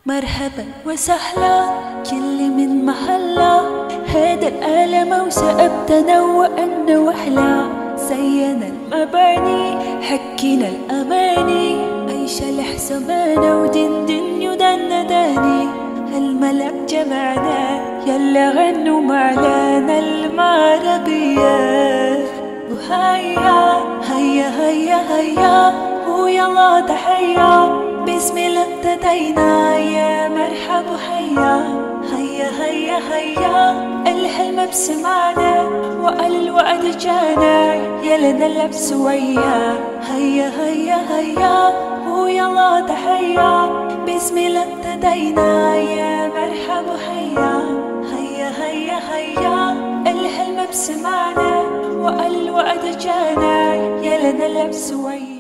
مرحبا وسهلا كل من محلا، هذا العالم وسأبدأ وأنا وحلا. زينا المباني حكينا الأماني، عيش الحسبانة ودن دن يدن داني. الملك جمعنا يلا غنوا معلانا المغربية. وهيا هيا هيا هيا ويلا تحية، بسم الله ابتدينا يا مرحب وحيا. هيا هيا هيا الحلم بسمعنا وقال الوعد جانا، يلا نلعب سويا. هيا هيا هيا ويلا تحية، بسم الله ابتدينا يا مرحب وحيا. هيا هيا هيا الحلم بسمعنا وقال الوعد جانا، يلا نلعب سويا.